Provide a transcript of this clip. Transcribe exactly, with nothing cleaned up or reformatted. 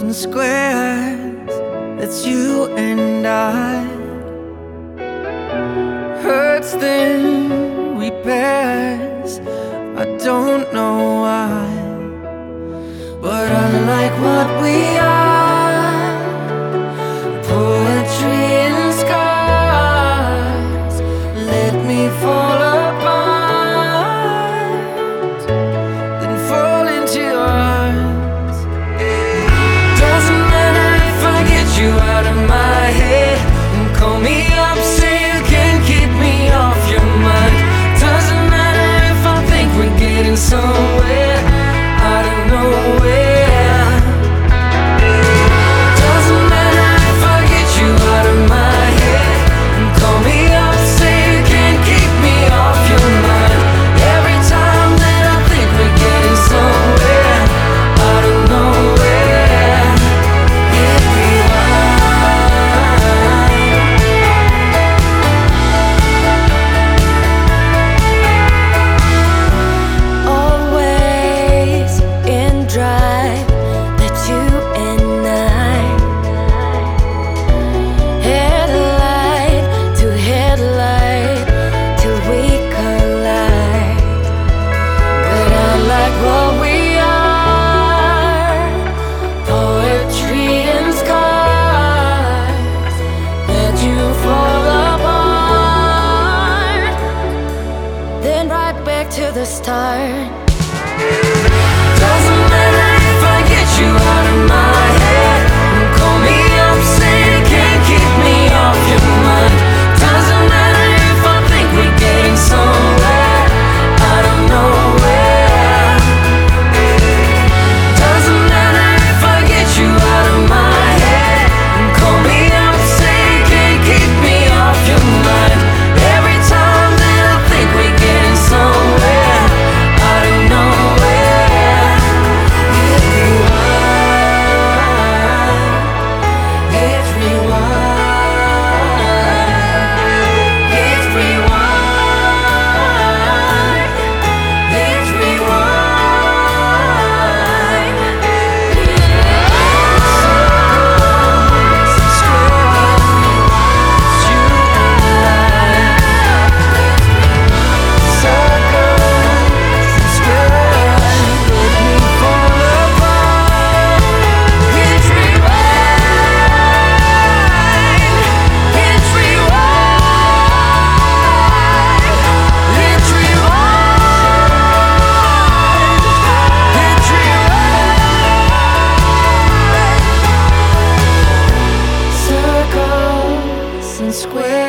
and squares, it's you and I. Hurts then repairs, I don't know why, but I like what we are. Poetry in scars, let me fall apart, then fall into your arms. Doesn't matter if I get you out of my head and call me up, say you can't keep me off your mind. Doesn't matter if I think we're getting somewhere out of nowhere. To the start. Doesn't matter if I get you out of my head and call me up, say you can't keep me off your mind. Doesn't matter if I think we're getting somewhere out of nowhere. Doesn't matter if I get you out of my head and call me up, say you can't keep me off your mind. Every time that I think we're getting somewhere square.